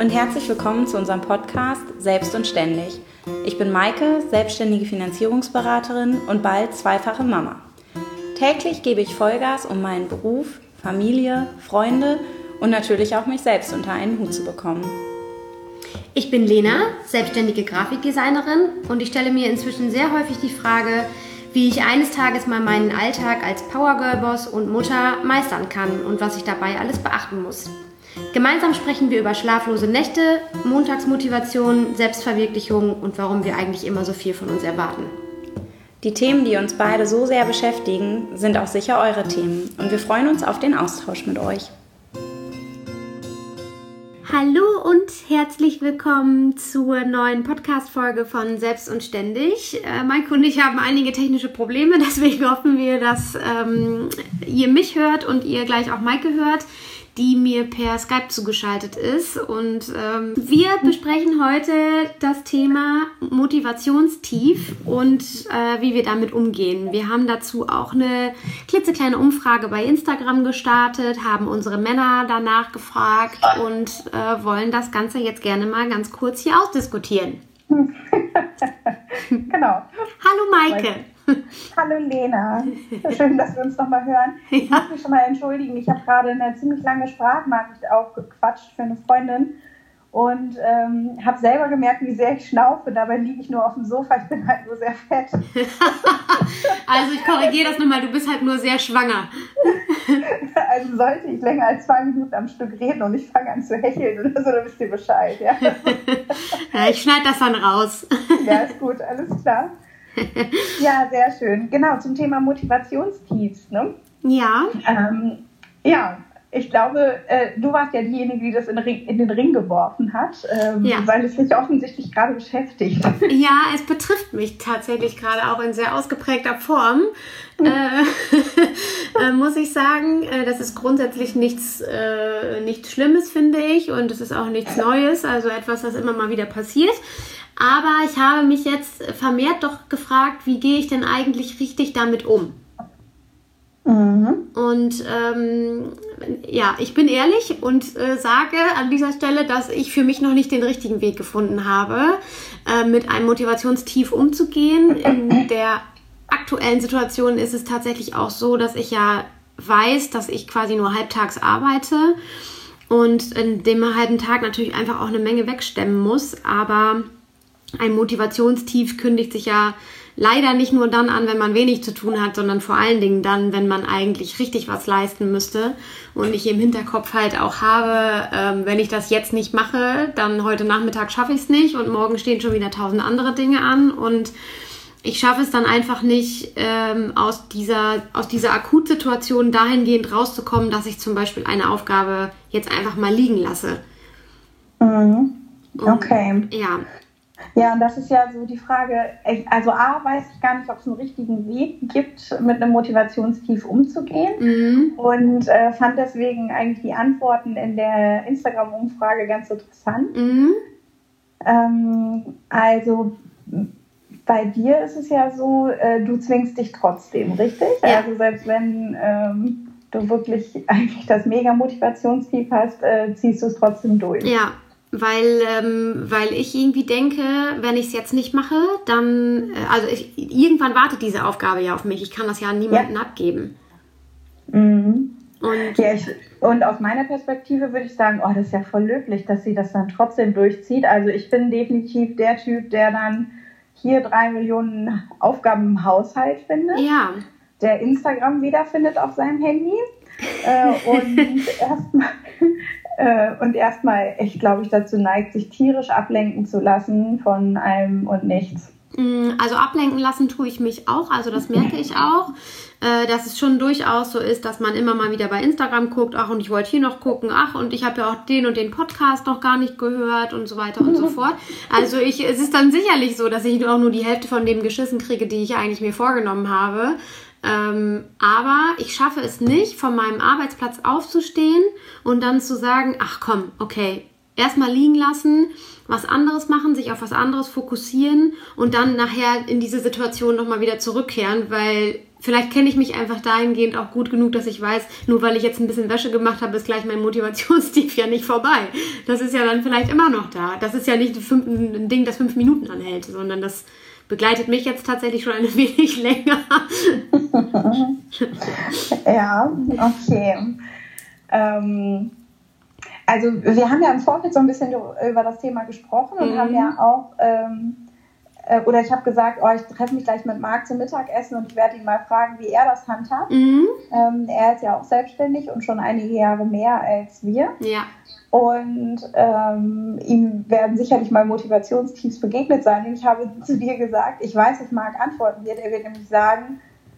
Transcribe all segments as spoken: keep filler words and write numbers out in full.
und herzlich willkommen zu unserem Podcast Selbst und Ständig. Ich bin Maike, selbstständige Finanzierungsberaterin und bald zweifache Mama. Täglich gebe ich Vollgas, um meinen Beruf, Familie, Freunde und natürlich auch mich selbst unter einen Hut zu bekommen. Ich bin Lena, selbstständige Grafikdesignerin und ich stelle mir inzwischen sehr häufig die Frage, wie ich eines Tages mal meinen Alltag als Powergirl-Boss und Mutter meistern kann und was ich dabei alles beachten muss. Gemeinsam sprechen wir über schlaflose Nächte, Montagsmotivation, Selbstverwirklichung und warum wir eigentlich immer so viel von uns erwarten. Die Themen, die uns beide so sehr beschäftigen, sind auch sicher eure Themen und wir freuen uns auf den Austausch mit euch. Hallo und herzlich willkommen zur neuen Podcast-Folge von Selbst und Ständig. Äh, Maike und ich haben einige technische Probleme, deswegen hoffen wir, dass ähm, ihr mich hört und ihr gleich auch Maike hört, die mir per Skype zugeschaltet ist. Und ähm, wir besprechen heute das Thema Motivationstief und äh, wie wir damit umgehen. Wir haben dazu auch eine klitzekleine Umfrage bei Instagram gestartet, haben unsere Männer danach gefragt und äh, wollen das Ganze jetzt gerne mal ganz kurz hier ausdiskutieren. Genau. Hallo Maike. Hallo Lena, schön, dass wir uns nochmal hören. Ich muss mich schon mal entschuldigen, ich habe gerade eine ziemlich lange Sprachnachricht aufgequatscht für eine Freundin und ähm, habe selber gemerkt, wie sehr ich schnaufe. Dabei liege ich nur auf dem Sofa, ich bin halt nur sehr fett. Also ich korrigiere das nochmal, du bist halt nur sehr schwanger. Also sollte ich länger als zwei Minuten am Stück reden und ich fange an zu hecheln oder so, dann wisst ihr Bescheid. Ja, ja, ich schneide das dann raus. Ja, ist gut, alles klar. Ja, sehr schön. Genau, zum Thema Motivationstiefs. Ne? Ja. Ähm, ja, ich glaube, äh, du warst ja diejenige, die das in, Ring, in den Ring geworfen hat, ähm, ja. weil es dich offensichtlich gerade beschäftigt. Ja, es betrifft mich tatsächlich gerade auch in sehr ausgeprägter Form. Mhm. Äh, äh, muss ich sagen, äh, das ist grundsätzlich nichts, äh, nichts Schlimmes, finde ich, und es ist auch nichts Neues, also etwas, das immer mal wieder passiert. Aber ich habe mich jetzt vermehrt doch gefragt, wie gehe ich denn eigentlich richtig damit um? Mhm. Und ähm, ja, ich bin ehrlich und äh, sage an dieser Stelle, dass ich für mich noch nicht den richtigen Weg gefunden habe, äh, mit einem Motivationstief umzugehen. In der aktuellen Situation ist es tatsächlich auch so, dass ich ja weiß, dass ich quasi nur halbtags arbeite und in dem halben Tag natürlich einfach auch eine Menge wegstemmen muss, aber ein Motivationstief kündigt sich ja leider nicht nur dann an, wenn man wenig zu tun hat, sondern vor allen Dingen dann, wenn man eigentlich richtig was leisten müsste. Und ich im Hinterkopf halt auch habe, ähm, wenn ich das jetzt nicht mache, dann heute Nachmittag schaffe ich es nicht und morgen stehen schon wieder tausend andere Dinge an. Und ich schaffe es dann einfach nicht, ähm, aus dieser, aus dieser Akutsituation dahingehend rauszukommen, dass ich zum Beispiel eine Aufgabe jetzt einfach mal liegen lasse. Mhm. Okay. Und, ja. Ja, und das ist ja so die Frage, also A, weiß ich gar nicht, ob es einen richtigen Weg gibt, mit einem Motivationstief umzugehen mhm. und äh, fand deswegen eigentlich die Antworten in der Instagram-Umfrage ganz interessant. Mhm. Ähm, also bei dir ist es ja so, äh, du zwingst dich trotzdem, richtig? Ja. Also selbst wenn ähm, du wirklich eigentlich das Mega-Motivationstief hast, äh, ziehst du es trotzdem durch. Ja. Weil, ähm, weil ich irgendwie denke, wenn ich es jetzt nicht mache, dann, äh, also ich, irgendwann wartet diese Aufgabe ja auf mich. Ich kann das ja an niemanden ja. abgeben. Mhm. Und, ja, ich, und aus meiner Perspektive würde ich sagen, oh, das ist ja voll löblich, dass sie das dann trotzdem durchzieht. Also ich bin definitiv der Typ, der dann hier drei Millionen Aufgaben im Haushalt findet. Ja. Der Instagram wiederfindet auf seinem Handy. äh, und erstmal... Und erstmal, ich glaube, ich dazu neigt, sich tierisch ablenken zu lassen von allem und nichts. Also ablenken lassen tue ich mich auch, also das merke ich auch, dass es schon durchaus so ist, dass man immer mal wieder bei Instagram guckt, ach und ich wollte hier noch gucken, ach und ich habe ja auch den und den Podcast noch gar nicht gehört und so weiter und so fort. Also ich, es ist dann sicherlich so, dass ich auch nur die Hälfte von dem geschissen kriege, die ich eigentlich mir vorgenommen habe. Ähm, aber ich schaffe es nicht, von meinem Arbeitsplatz aufzustehen und dann zu sagen, ach komm, okay, erstmal liegen lassen, was anderes machen, sich auf was anderes fokussieren und dann nachher in diese Situation nochmal wieder zurückkehren, weil vielleicht kenne ich mich einfach dahingehend auch gut genug, dass ich weiß, nur weil ich jetzt ein bisschen Wäsche gemacht habe, ist gleich mein Motivationstief ja nicht vorbei. Das ist ja dann vielleicht immer noch da. Das ist ja nicht ein Ding, das fünf Minuten anhält, sondern das begleitet mich jetzt tatsächlich schon ein wenig länger. Ja, okay. Ähm, also wir haben ja im Vorfeld so ein bisschen über das Thema gesprochen und mhm. haben ja auch, ähm, äh, oder ich habe gesagt, oh, ich treffe mich gleich mit Marc zum Mittagessen und ich werde ihn mal fragen, wie er das handhabt. Mhm. Ähm, er ist ja auch selbstständig und schon einige Jahre mehr als wir. Ja. Und ähm, ihm werden sicherlich mal Motivationstiefs begegnet sein. Und ich habe zu dir gesagt, ich weiß, dass Marc antworten wird. Er wird nämlich sagen,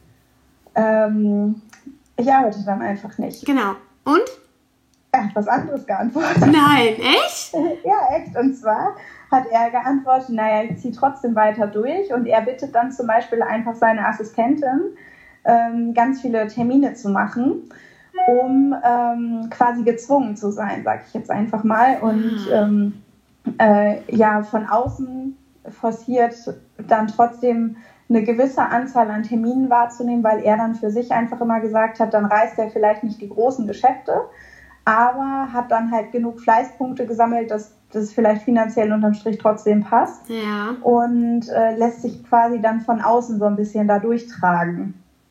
ähm, ich arbeite dann einfach nicht. Genau. Und? Er hat was anderes geantwortet. Nein, echt? Ja, echt. Und zwar hat er geantwortet, naja, ich ziehe trotzdem weiter durch. Und er bittet dann zum Beispiel einfach seine Assistentin, ähm, ganz viele Termine zu machen, um ähm, quasi gezwungen zu sein, sage ich jetzt einfach mal. Und ähm, äh, ja, von außen forciert dann trotzdem eine gewisse Anzahl an Terminen wahrzunehmen, weil er dann für sich einfach immer gesagt hat, dann reißt er vielleicht nicht die großen Geschäfte, aber hat dann halt genug Fleißpunkte gesammelt, dass das vielleicht finanziell unterm Strich trotzdem passt. Ja. Und äh, lässt sich quasi dann von außen so ein bisschen da durchtragen.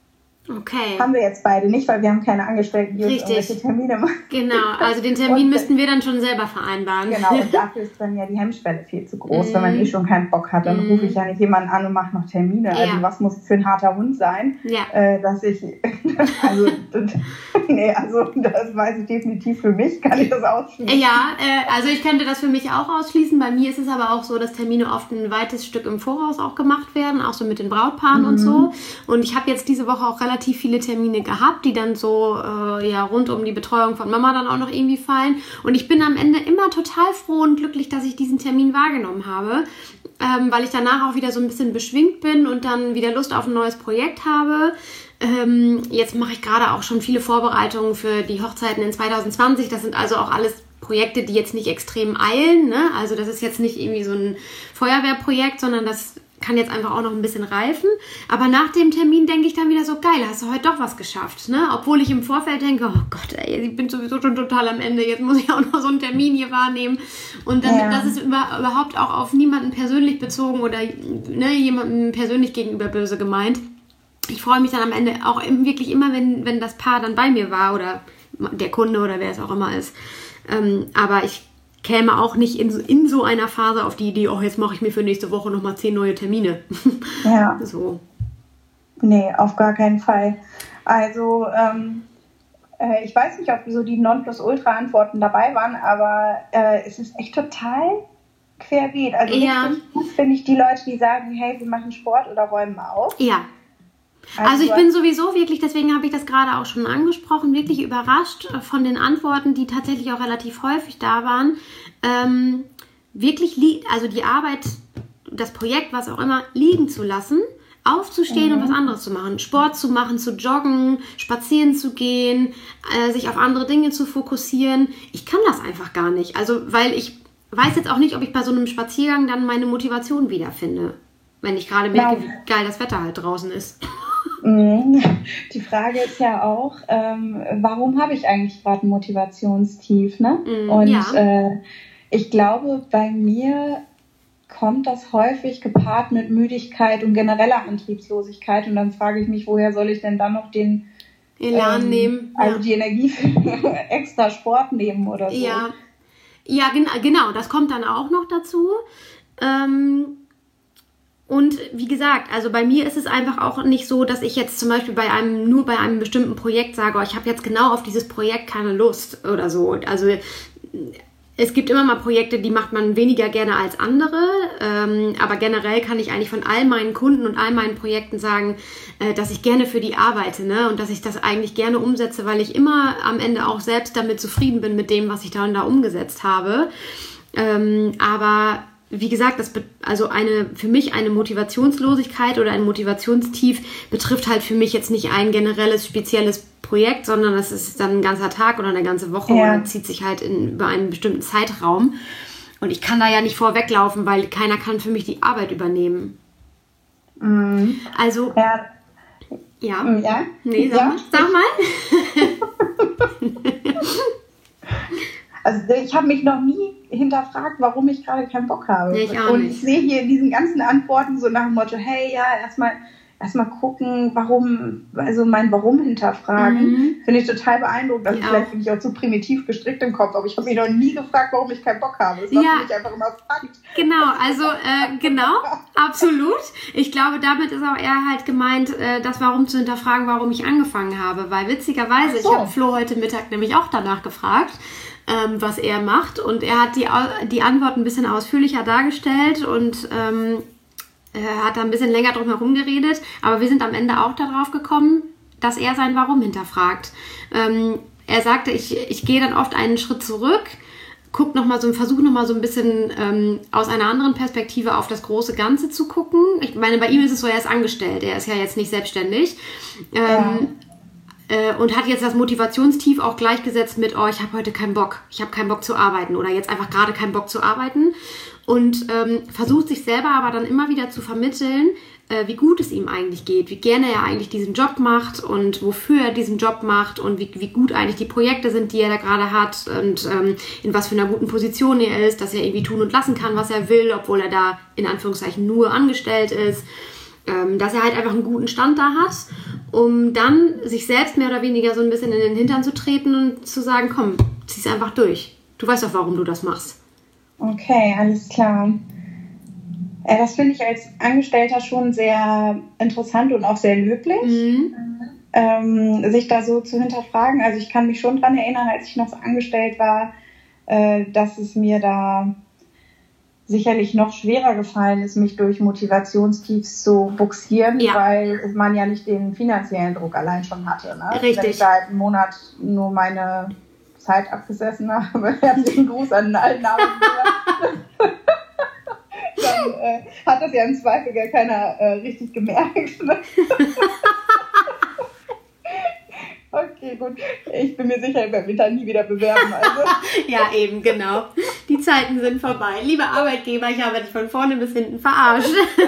Okay. Haben wir jetzt beide nicht, weil wir haben keine Angestellten, die uns irgendwelche Termine machen. Genau, also den Termin und, müssten wir dann schon selber vereinbaren. Genau, und dafür ist dann ja die Hemmschwelle viel zu groß. Mm. Wenn man eh schon keinen Bock hat, dann mm. rufe ich ja nicht jemanden an und mache noch Termine. Ja. Also was muss für ein harter Hund sein, ja. äh, dass ich, also, nee, also das weiß ich definitiv für mich, kann ich das ausschließen. Ja, äh, also ich könnte das für mich auch ausschließen. Bei mir ist es aber auch so, dass Termine oft ein weites Stück im Voraus auch gemacht werden, auch so mit den Brautpaaren mm. und so. Und ich habe jetzt diese Woche auch relativ relativ viele Termine gehabt, die dann so äh, ja rund um die Betreuung von Mama dann auch noch irgendwie fallen. Und ich bin am Ende immer total froh und glücklich, dass ich diesen Termin wahrgenommen habe, ähm, weil ich danach auch wieder so ein bisschen beschwingt bin und dann wieder Lust auf ein neues Projekt habe. Ähm, jetzt mache ich gerade auch schon viele Vorbereitungen für die Hochzeiten in zwanzig zwanzig. Das sind also auch alles Projekte, die jetzt nicht extrem eilen, ne? Also das ist jetzt nicht irgendwie so ein Feuerwehrprojekt, sondern das kann jetzt einfach auch noch ein bisschen reifen. Aber nach dem Termin denke ich dann wieder so, geil, hast du heute doch was geschafft, ne? Obwohl ich im Vorfeld denke, oh Gott, ey, ich bin sowieso schon total am Ende, jetzt muss ich auch noch so einen Termin hier wahrnehmen. Und dann, ja. das ist über, überhaupt auch auf niemanden persönlich bezogen oder ne, jemandem persönlich gegenüber böse gemeint. Ich freue mich dann am Ende auch wirklich immer, wenn, wenn das Paar dann bei mir war oder der Kunde oder wer es auch immer ist. Ähm, aber ich käme auch nicht in, in so einer Phase auf die Idee, oh, jetzt mache ich mir für nächste Woche nochmal zehn neue Termine. Ja. So. Nee, auf gar keinen Fall. Also, ähm, äh, ich weiß nicht, ob so die Nonplusultra-Antworten dabei waren, aber äh, es ist echt total querbeet. Also, ja. finde find ich die Leute, die sagen, hey, wir machen Sport oder räumen auf. Ja. Also, also ich bin sowieso wirklich, deswegen habe ich das gerade auch schon angesprochen, wirklich überrascht von den Antworten, die tatsächlich auch relativ häufig da waren. Ähm, wirklich, li- also die Arbeit, das Projekt, was auch immer, liegen zu lassen, aufzustehen mhm. und was anderes zu machen. Sport zu machen, zu joggen, spazieren zu gehen, äh, sich auf andere Dinge zu fokussieren. Ich kann das einfach gar nicht. Also, weil ich weiß jetzt auch nicht, ob ich bei so einem Spaziergang dann meine Motivation wiederfinde. Wenn ich gerade merke, wie geil das Wetter halt draußen ist. Die Frage ist ja auch, ähm, warum habe ich eigentlich gerade ein Motivationstief? Ne? Mm, Und ja. äh, ich glaube, bei mir kommt das häufig gepaart mit Müdigkeit und genereller Antriebslosigkeit. Und dann frage ich mich, woher soll ich denn dann noch den Elan ähm, nehmen? Also ja. die Energie für extra Sport nehmen oder so. Ja, ja gen- genau, das kommt dann auch noch dazu. Ähm, Und wie gesagt, also bei mir ist es einfach auch nicht so, dass ich jetzt zum Beispiel bei einem, nur bei einem bestimmten Projekt sage, oh, ich habe jetzt genau auf dieses Projekt keine Lust oder so. Also es gibt immer mal Projekte, die macht man weniger gerne als andere, ähm, aber generell kann ich eigentlich von all meinen Kunden und all meinen Projekten sagen, äh, dass ich gerne für die arbeite, ne? Und dass ich das eigentlich gerne umsetze, weil ich immer am Ende auch selbst damit zufrieden bin mit dem, was ich da und da umgesetzt habe. Ähm, aber wie gesagt, das be- also eine für mich eine Motivationslosigkeit oder ein Motivationstief betrifft halt für mich jetzt nicht ein generelles, spezielles Projekt, sondern das ist dann ein ganzer Tag oder eine ganze Woche ja. oder zieht sich halt in, über einen bestimmten Zeitraum. Und ich kann da ja nicht vorweglaufen, weil keiner kann für mich die Arbeit übernehmen. Mhm. Also, ja. Ja. Ja? Nee, sag ja. mal. Sag mal. Also ich habe mich noch nie hinterfragt, warum ich gerade keinen Bock habe. Nee, ich auch und nicht. ich sehe hier in diesen ganzen Antworten so nach dem Motto, hey, ja, erstmal erstmal gucken, warum, also mein Warum hinterfragen, mhm. finde ich total beeindruckend. Also ja. vielleicht bin ich auch zu primitiv gestrickt im Kopf, aber ich habe mich noch nie gefragt, warum ich keinen Bock habe. Das war ja. für mich einfach immer Fakt. Genau, also äh, genau, absolut. Ich glaube, damit ist auch eher halt gemeint, äh, das Warum zu hinterfragen, warum ich angefangen habe. Weil witzigerweise, so. ich habe Flo heute Mittag nämlich auch danach gefragt, ähm, was er macht. Und er hat die, die Antwort ein bisschen ausführlicher dargestellt und ähm, er hat da ein bisschen länger drum herum geredet, aber wir sind am Ende auch darauf gekommen, dass er sein Warum hinterfragt. Ähm, er sagte, ich, ich gehe dann oft einen Schritt zurück, guck noch mal so, versuche nochmal so ein bisschen ähm, aus einer anderen Perspektive auf das große Ganze zu gucken. Ich meine, bei ihm ist es so, er ist angestellt, er ist ja jetzt nicht selbstständig. Ähm, ja. äh, und hat jetzt das Motivationstief auch gleichgesetzt mit, oh, ich habe heute keinen Bock, ich habe keinen Bock zu arbeiten oder jetzt einfach gerade keinen Bock zu arbeiten. Und ähm, versucht sich selber aber dann immer wieder zu vermitteln, äh, wie gut es ihm eigentlich geht, wie gerne er eigentlich diesen Job macht und wofür er diesen Job macht und wie, wie gut eigentlich die Projekte sind, die er da gerade hat und ähm, in was für einer guten Position er ist, dass er irgendwie tun und lassen kann, was er will, obwohl er da in Anführungszeichen nur angestellt ist, ähm, dass er halt einfach einen guten Stand da hat, um dann sich selbst mehr oder weniger so ein bisschen in den Hintern zu treten und zu sagen, komm, zieh's einfach durch. Du weißt doch, warum du das machst. Okay, alles klar. Ja, das finde ich als Angestellter schon sehr interessant und auch sehr löblich, mhm. ähm, sich da so zu hinterfragen. Also ich kann mich schon daran erinnern, als ich noch so angestellt war, äh, dass es mir da sicherlich noch schwerer gefallen ist, mich durch Motivationstiefs zu buxieren, ja. weil man ja nicht den finanziellen Druck allein schon hatte. Ne? Richtig. Wenn ich da halt einen Monat nur meine Zeit abgesessen habe. Herzlichen Gruß an allen Arbeitgeber. Dann äh, hat das ja im Zweifel gar keiner äh, richtig gemerkt. Ne? Okay, gut. Ich bin mir sicher, ich werde mich da nie wieder bewerben. Also. Ja, eben, genau. Die Zeiten sind vorbei. Liebe Arbeitgeber, ich habe dich von vorne bis hinten verarscht.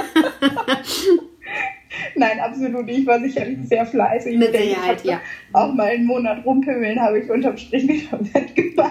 Nein, absolut nicht. Ich war sicherlich sehr fleißig. Mit Sicherheit, ja. Auch mal einen Monat rumpimmeln habe ich unterm Strich wieder wettgemacht.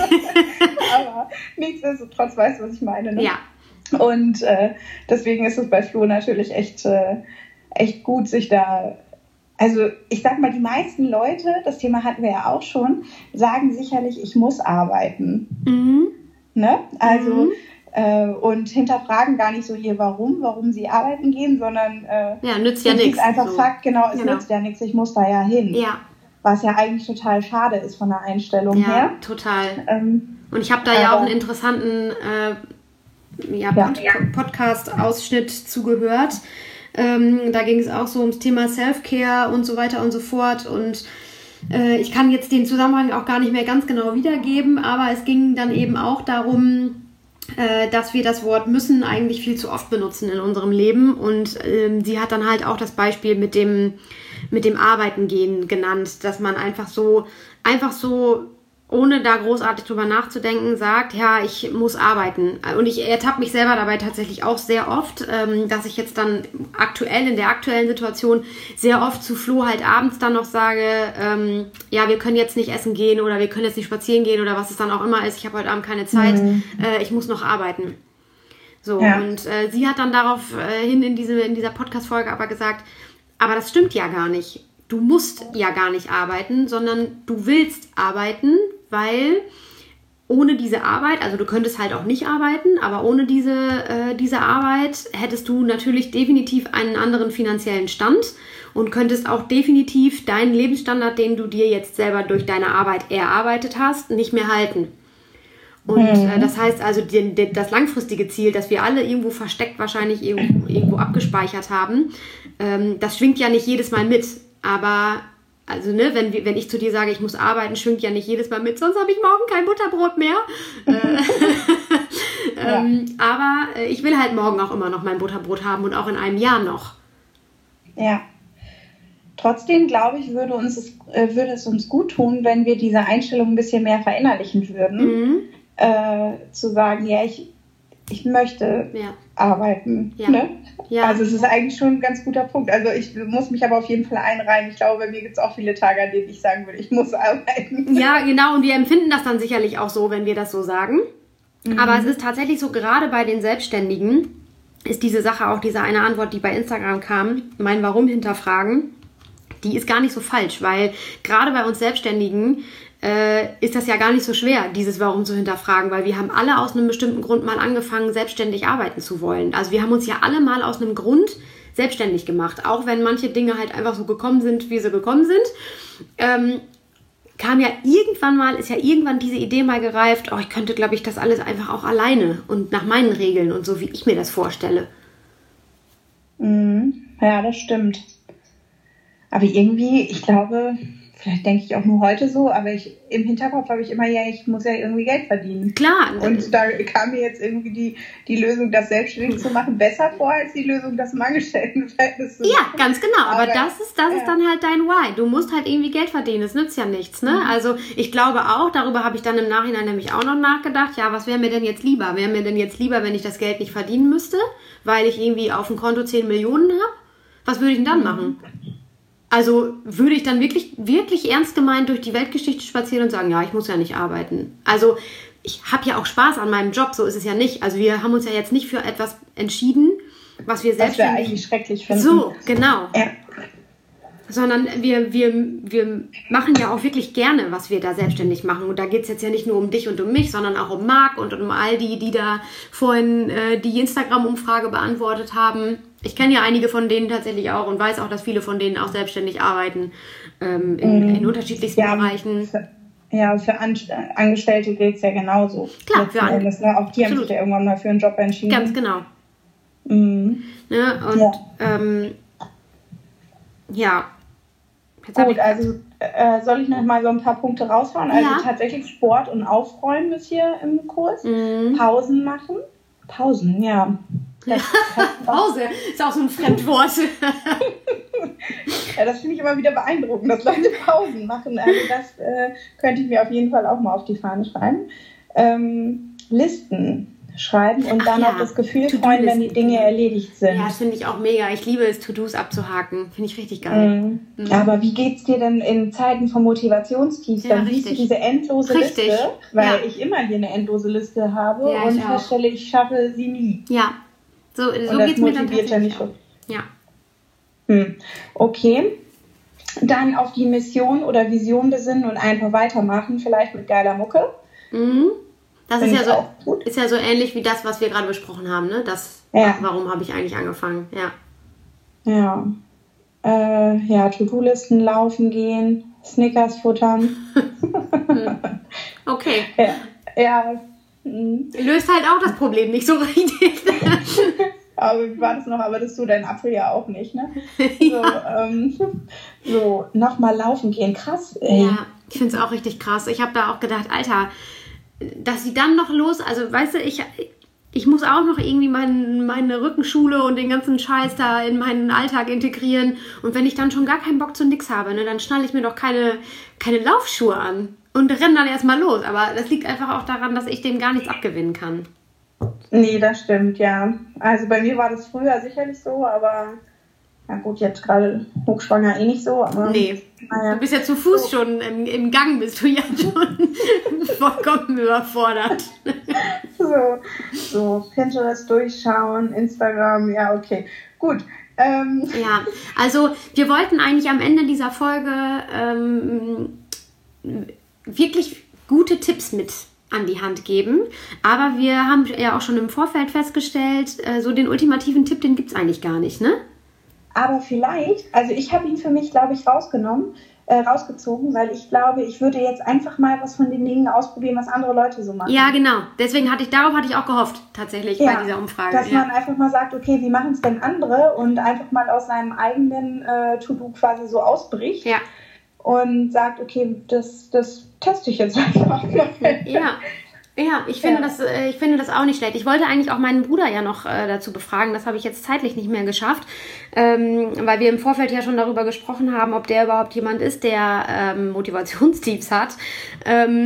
Aber nichtsdestotrotz weißt du, was ich meine. Ne? Ja. Und äh, deswegen ist es bei Flo natürlich echt, äh, echt gut, sich da... Also ich sag mal, die meisten Leute, das Thema hatten wir ja auch schon, sagen sicherlich, ich muss arbeiten. Mhm. Ne? Also... Mhm. Und hinterfragen gar nicht so ihr Warum, warum sie arbeiten gehen, sondern äh, ja, nützt ja nichts. Einfach so. Fakt, genau, es genau. nützt ja nichts, ich muss da ja hin. Ja. Was ja eigentlich total schade ist von der Einstellung ja, her. Ja, total. Ähm, Und ich habe da ja auch einen interessanten äh, ja, Pod- ja. Podcast-Ausschnitt zugehört. Ähm, da ging es auch so ums Thema Self-Care und so weiter und so fort. Und äh, ich kann jetzt den Zusammenhang auch gar nicht mehr ganz genau wiedergeben, aber es ging dann eben auch darum, dass wir das Wort müssen eigentlich viel zu oft benutzen in unserem Leben und ähm, sie hat dann halt auch das Beispiel mit dem mit dem Arbeiten gehen genannt, dass man einfach so einfach so ohne da großartig drüber nachzudenken sagt, ja, ich muss arbeiten. Und ich ertappe mich selber dabei tatsächlich auch sehr oft, ähm, dass ich jetzt dann aktuell, in der aktuellen Situation sehr oft zu Flo halt abends dann noch sage, ähm, ja, wir können jetzt nicht essen gehen oder wir können jetzt nicht spazieren gehen oder was es dann auch immer ist, ich habe heute Abend keine Zeit, mhm. äh, ich muss noch arbeiten. So, ja. Und äh, sie hat dann darauf äh, hin in, diese, in dieser Podcast-Folge aber gesagt, aber das stimmt ja gar nicht. Du musst ja gar nicht arbeiten, sondern du willst arbeiten, weil ohne diese Arbeit, also du könntest halt auch nicht arbeiten, aber ohne diese, äh, diese Arbeit hättest du natürlich definitiv einen anderen finanziellen Stand und könntest auch definitiv deinen Lebensstandard, den du dir jetzt selber durch deine Arbeit erarbeitet hast, nicht mehr halten. Und mhm. äh, das heißt also, die, die, das langfristige Ziel, das wir alle irgendwo versteckt wahrscheinlich irgendwo, irgendwo abgespeichert haben, ähm, das schwingt ja nicht jedes Mal mit. Aber, also, ne, wenn, wenn ich zu dir sage, ich muss arbeiten, schwingt ja nicht jedes Mal mit, sonst habe ich morgen kein Butterbrot mehr. ähm, ja. Aber ich will halt morgen auch immer noch mein Butterbrot haben und auch in einem Jahr noch. Ja. Trotzdem, glaube ich, würde, uns es, äh, würde es uns gut tun, wenn wir diese Einstellung ein bisschen mehr verinnerlichen würden. Mhm. Äh, zu sagen, ja, ich, ich möchte ja. arbeiten. Ja. Ne? Ja. Also es ist eigentlich schon ein ganz guter Punkt. Also ich muss mich aber auf jeden Fall einreihen. Ich glaube, bei mir gibt es auch viele Tage, an denen ich sagen würde, ich muss arbeiten. Ja, genau. Und wir empfinden das dann sicherlich auch so, wenn wir das so sagen. Mhm. Aber es ist tatsächlich so, gerade bei den Selbstständigen ist diese Sache auch, diese eine Antwort, die bei Instagram kam, mein Warum hinterfragen, die ist gar nicht so falsch, weil gerade bei uns Selbstständigen äh, ist das ja gar nicht so schwer, dieses Warum zu hinterfragen, weil wir haben alle aus einem bestimmten Grund mal angefangen, selbstständig arbeiten zu wollen. Also wir haben uns ja alle mal aus einem Grund selbstständig gemacht, auch wenn manche Dinge halt einfach so gekommen sind, wie sie gekommen sind. Ähm, kam ja irgendwann mal, ist ja irgendwann diese Idee mal gereift, oh, ich könnte, glaube ich, das alles einfach auch alleine und nach meinen Regeln und so, wie ich mir das vorstelle. Mhm. Ja, das stimmt. Aber irgendwie, ich glaube, vielleicht denke ich auch nur heute so, aber ich, im Hinterkopf habe ich immer, ja, ich muss ja irgendwie Geld verdienen. Klar. Und da kam mir jetzt irgendwie die, die Lösung, das selbstständig zu machen, besser vor, als die Lösung, das im Angestelltenverhältnis zu machen. Ja, ganz genau. Aber, aber das ist das ja. ist dann halt dein Why. Du musst halt irgendwie Geld verdienen. Das nützt ja nichts, ne? Mhm. Also ich glaube auch, darüber habe ich dann im Nachhinein nämlich auch noch nachgedacht, ja, was wäre mir denn jetzt lieber? Wäre mir denn jetzt lieber, wenn ich das Geld nicht verdienen müsste, weil ich irgendwie auf dem Konto zehn Millionen habe? Was würde ich denn dann mhm. machen? Also würde ich dann wirklich, wirklich ernst gemeint durch die Weltgeschichte spazieren und sagen, ja, ich muss ja nicht arbeiten. Also ich habe ja auch Spaß an meinem Job, so ist es ja nicht. Also wir haben uns ja jetzt nicht für etwas entschieden, was wir selbst... Was wir eigentlich schrecklich finden. So, genau. Ja. Sondern wir, wir, wir machen ja auch wirklich gerne, was wir da selbstständig machen. Und da geht es jetzt ja nicht nur um dich und um mich, sondern auch um Marc und um all die, die da vorhin äh, die Instagram-Umfrage beantwortet haben. Ich kenne ja einige von denen tatsächlich auch und weiß auch, dass viele von denen auch selbstständig arbeiten ähm, in, in unterschiedlichsten ja, Bereichen. Für, ja, für An- Angestellte gilt es ja genauso. Klar, für An- Endes, ne? Auch die absolut. Haben sich ja irgendwann mal für einen Job entschieden. Ganz genau. Mhm. Ne? Und ja, ähm, ja. Jetzt Gut, also äh, soll ich noch mal so ein paar Punkte raushauen? Also ja. tatsächlich Sport und Aufräumen ist hier im Kurs. Mhm. Pausen machen. Pausen, ja. Das, das Pause ist auch so ein Fremdwort. Ja, das finde ich immer wieder beeindruckend, dass Leute Pausen machen. Also das äh, könnte ich mir auf jeden Fall auch mal auf die Fahne schreiben. Ähm, Listen schreiben und Ach dann ja. auch das Gefühl freuen, wenn die Dinge erledigt sind. Ja, das finde ich auch mega. Ich liebe es, To-Dos abzuhaken. Finde ich richtig geil. Mhm. Mhm. Aber wie geht's dir denn in Zeiten von Motivationstiefs? Ja, dann richtig. siehst du diese endlose Richtig. Liste, weil Ja. ich immer hier eine endlose Liste habe Ja, und ich auch. feststelle, ich schaffe sie nie. Ja, so, so und geht das es mir dann motiviert ja tatsächlich nicht auch. so. Ja. Hm. Okay. Dann auf die Mission oder Vision besinnen und einfach weitermachen, vielleicht mit geiler Mucke. Mhm. Das ist Find ja, ich so, auch gut. ist ja so ähnlich wie das, was wir gerade besprochen haben, ne? Das, Ja. warum habe ich eigentlich angefangen? Ja. Ja. Äh, ja, To-Do-Listen laufen gehen, Snickers futtern. Okay. Ja. Ja. hm. Löst halt auch das Problem nicht so richtig. Aber wie war das noch? Aber das ist so dein Apfel ja auch nicht, ne? So, ähm, so nochmal laufen gehen. Krass, ey. Ja, ich finde es auch richtig krass. Ich habe da auch gedacht, Alter, dass sie dann noch los, also weißt du, ich, ich muss auch noch irgendwie mein, meine Rückenschule und den ganzen Scheiß da in meinen Alltag integrieren. Und wenn ich dann schon gar keinen Bock zu nix habe, ne, dann schnalle ich mir doch keine, keine Laufschuhe an und renne dann erstmal los. Aber das liegt einfach auch daran, dass ich dem gar nichts abgewinnen kann. Nee, das stimmt, ja. Also bei mir war das früher sicherlich so, aber na gut, jetzt gerade hochschwanger eh nicht so. Aber, nee, naja. Du bist ja zu Fuß so. schon im, im Gang, bist du ja schon vollkommen überfordert. So, so, Pinterest durchschauen, Instagram, ja, okay. Gut. Ähm. Ja, also wir wollten eigentlich am Ende dieser Folge ähm, wirklich gute Tipps mit an die Hand geben. Aber wir haben ja auch schon im Vorfeld festgestellt, äh, so den ultimativen Tipp, den gibt es eigentlich gar nicht, ne? Aber vielleicht, also ich habe ihn für mich, glaube ich, rausgenommen, äh, rausgezogen, weil ich glaube, ich würde jetzt einfach mal was von den Dingen ausprobieren, was andere Leute so machen. Ja, genau. Deswegen hatte ich, darauf hatte ich auch gehofft, tatsächlich, ja, bei dieser Umfrage. Dass ja. man einfach mal sagt, okay, wie machen es denn andere und einfach mal aus seinem eigenen äh, To-Do quasi so ausbricht. Ja. Und sagt, okay, das, das teste ich jetzt einfach mal. Ja. Ja, ich finde, Ja. Das, äh, ich finde das auch nicht schlecht. Ich wollte eigentlich auch meinen Bruder ja noch äh, dazu befragen. Das habe ich jetzt zeitlich nicht mehr geschafft, ähm, weil wir im Vorfeld ja schon darüber gesprochen haben, ob der überhaupt jemand ist, der ähm, Motivationstiefs hat. Ähm,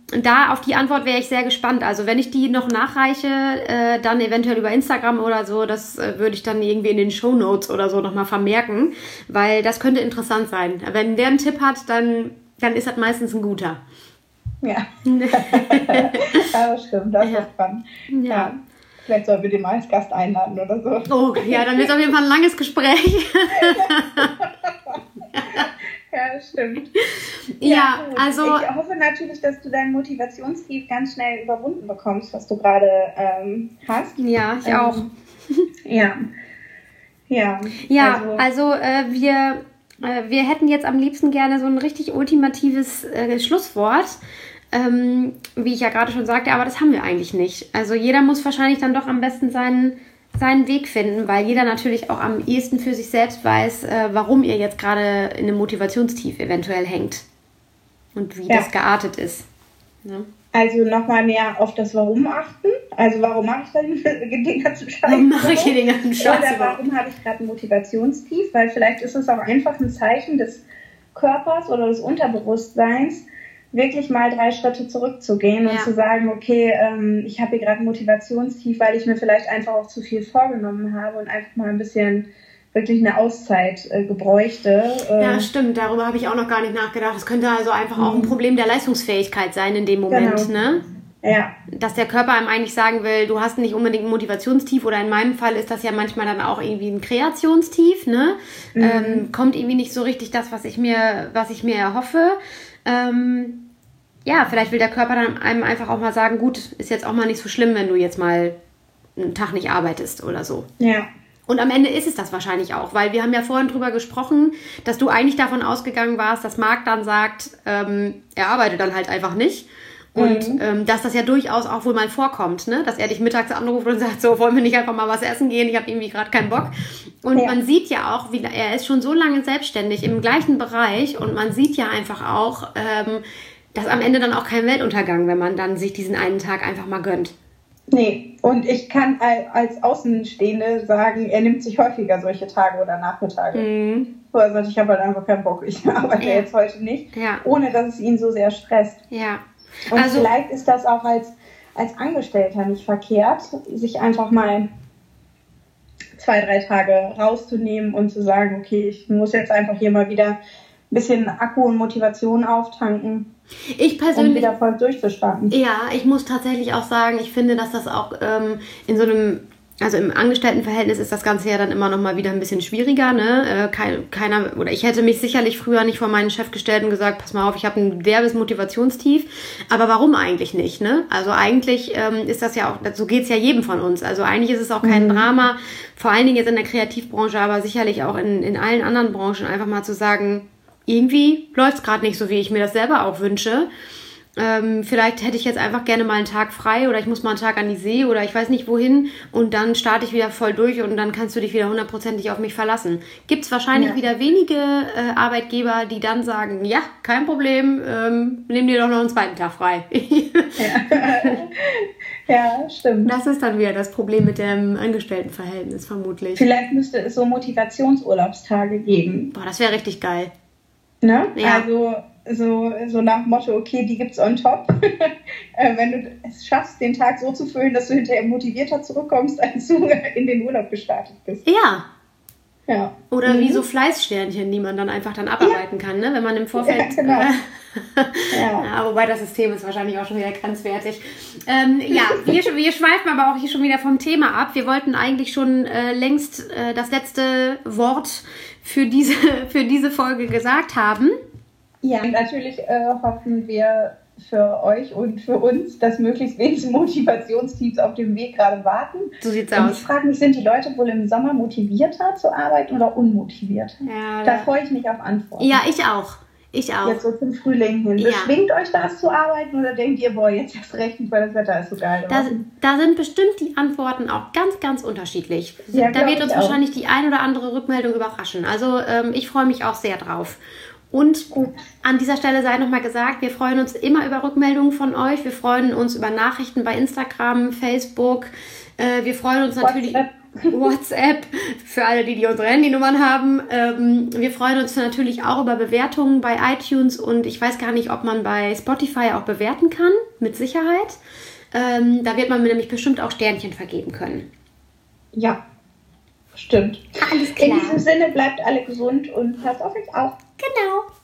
da auf die Antwort wäre ich sehr gespannt. Also wenn ich die noch nachreiche, äh, dann eventuell über Instagram oder so, das äh, würde ich dann irgendwie in den Shownotes oder so nochmal vermerken, weil das könnte interessant sein. Wenn der einen Tipp hat, dann, dann ist das meistens ein guter. Ja, ja das stimmt, das Ja. ist spannend. Ja. Ja. Vielleicht sollen wir den mal als Gast einladen oder so. Oh, ja, dann wird es auf jeden Fall ein langes Gespräch. Ja, das stimmt. Ja, gut. also- Ich hoffe natürlich, dass du dein Motivationstief ganz schnell überwunden bekommst, was du gerade ähm, hast. Ja, ich Ähm, auch. Ja. Ja, Ja, also, also, äh, wir, äh, wir hätten jetzt am liebsten gerne so ein richtig ultimatives äh, Schlusswort, ähm, wie ich ja gerade schon sagte, aber das haben wir eigentlich nicht. Also jeder muss wahrscheinlich dann doch am besten seinen, seinen Weg finden, weil jeder natürlich auch am ehesten für sich selbst weiß, äh, warum ihr jetzt gerade in einem Motivationstief eventuell hängt und wie Ja. das geartet ist. Ne? also nochmal mehr auf das Warum achten. Also warum mache ich dann den ganzen Scheiß? Warum mache ich hier den ganzen Scheiß Oder überhaupt? warum habe ich gerade ein Motivationstief? Weil vielleicht ist es auch einfach ein Zeichen des Körpers oder des Unterbewusstseins, wirklich mal drei Schritte zurückzugehen und Ja. zu sagen, okay, ähm, ich habe hier gerade ein Motivationstief, weil ich mir vielleicht einfach auch zu viel vorgenommen habe und einfach mal ein bisschen wirklich eine Auszeit äh, gebräuchte. Äh, Ja, stimmt, darüber habe ich auch noch gar nicht nachgedacht. Das könnte also einfach auch ein Problem der Leistungsfähigkeit sein in dem Moment, Genau. ne? ja, Dass der Körper einem eigentlich sagen will, du hast nicht unbedingt ein Motivationstief oder in meinem Fall ist das ja manchmal dann auch irgendwie ein Kreationstief, ne? Mhm. Ähm, kommt irgendwie nicht so richtig das, was ich mir, was ich mir erhoffe. Ähm, ja, vielleicht will der Körper dann einem einfach auch mal sagen, gut, ist jetzt auch mal nicht so schlimm, wenn du jetzt mal einen Tag nicht arbeitest oder so. ja, Und am Ende ist es das wahrscheinlich auch, weil wir haben ja vorhin drüber gesprochen, dass du eigentlich davon ausgegangen warst, dass Marc dann sagt, ähm, er arbeitet dann halt einfach nicht. Und Mhm. ähm, dass das ja durchaus auch wohl mal vorkommt, ne? Dass er dich mittags anruft und sagt, so, wollen wir nicht einfach mal was essen gehen? Ich habe irgendwie gerade keinen Bock. Und Ja. man sieht ja auch, wie er ist schon so lange selbstständig im gleichen Bereich und man sieht ja einfach auch, ähm, dass am Ende dann auch kein Weltuntergang, wenn man dann sich diesen einen Tag einfach mal gönnt. nee. Und ich kann al- als Außenstehende sagen, er nimmt sich häufiger solche Tage oder Nachmittage. Mhm. So, also ich habe halt einfach keinen Bock, ich arbeite Ja. jetzt heute nicht, Ja. ohne dass es ihn so sehr stresst. Ja. Und Also- vielleicht ist das auch als, als Angestellter nicht verkehrt, sich einfach mal zwei, drei Tage rauszunehmen und zu sagen, okay, ich muss jetzt einfach hier mal wieder ein bisschen Akku und Motivation auftanken, Ich um persönlich wieder voll durchzustarten. Ja, ich muss tatsächlich auch sagen, ich finde, dass das auch ähm, in so einem, also im Angestelltenverhältnis ist das Ganze ja dann immer noch mal wieder ein bisschen schwieriger, ne? Äh, kein, keiner, oder ich hätte mich sicherlich früher nicht vor meinen Chef gestellt und gesagt, pass mal auf, ich habe ein derbes Motivationstief, aber warum eigentlich nicht, ne? Also eigentlich ähm, ist das ja auch, so geht's ja jedem von uns, also eigentlich ist es auch kein Drama, vor allen Dingen jetzt in der Kreativbranche, aber sicherlich auch in, in allen anderen Branchen, einfach mal zu sagen, irgendwie läuft's gerade nicht so, wie ich mir das selber auch wünsche. Ähm, vielleicht hätte ich jetzt einfach gerne mal einen Tag frei oder ich muss mal einen Tag an die See oder ich weiß nicht wohin und dann starte ich wieder voll durch und dann kannst du dich wieder hundertprozentig auf mich verlassen. Gibt es wahrscheinlich Ja. wieder wenige äh, Arbeitgeber, die dann sagen, ja, kein Problem, ähm, nimm dir doch noch einen zweiten Tag frei. Ja, stimmt. Das ist dann wieder das Problem mit dem Angestelltenverhältnis vermutlich. Vielleicht müsste es so Motivationsurlaubstage geben. Boah, das wäre richtig geil. Ne? Ja. Also so, so nach dem Motto, okay, die gibt's on top. äh, wenn du es schaffst, den Tag so zu füllen, dass du hinterher motivierter zurückkommst, als du in den Urlaub gestartet bist. Ja. Ja. Oder Mhm. wie so Fleißsternchen, die man dann einfach dann abarbeiten kann, ne? Wenn man im Vorfeld... Ja, genau. äh, Ja. ja, wobei das System ist wahrscheinlich auch schon wieder grenzwertig. Ähm, ja, wir, wir schweifen aber auch hier schon wieder vom Thema ab. Wir wollten eigentlich schon äh, längst äh, das letzte Wort für diese, für diese Folge gesagt haben. Ja, und natürlich äh, hoffen wir für euch und für uns, dass möglichst wenig Motivationsteams auf dem Weg gerade warten. So sieht's Und ich aus. frage mich, sind die Leute wohl im Sommer motivierter zu arbeiten oder unmotivierter? Ja, Da da, freue ich mich auf Antworten. ja, ich auch. Ich auch. Jetzt so zum Frühling hin. Ja. Beschwingt euch das zu arbeiten oder denkt ihr, boah, jetzt erst recht nicht, weil das Wetter ist so geil Da, draußen? da sind bestimmt die Antworten auch ganz, ganz unterschiedlich. Ja, da glaub wird uns ich auch. wahrscheinlich die ein oder andere Rückmeldung überraschen. Also ähm, ich freue mich auch sehr drauf. Und Gut. an dieser Stelle sei nochmal gesagt, wir freuen uns immer über Rückmeldungen von euch. Wir freuen uns über Nachrichten bei Instagram, Facebook. Äh, wir freuen uns natürlich... WhatsApp. WhatsApp, für alle, die, die unsere Handynummern haben. Ähm, wir freuen uns natürlich auch über Bewertungen bei iTunes und ich weiß gar nicht, ob man bei Spotify auch bewerten kann, mit Sicherheit. Ähm, da wird man mir nämlich bestimmt auch Sternchen vergeben können. Ja, stimmt. Alles klar. In diesem Sinne bleibt alle gesund und passt auf euch auf. Genau.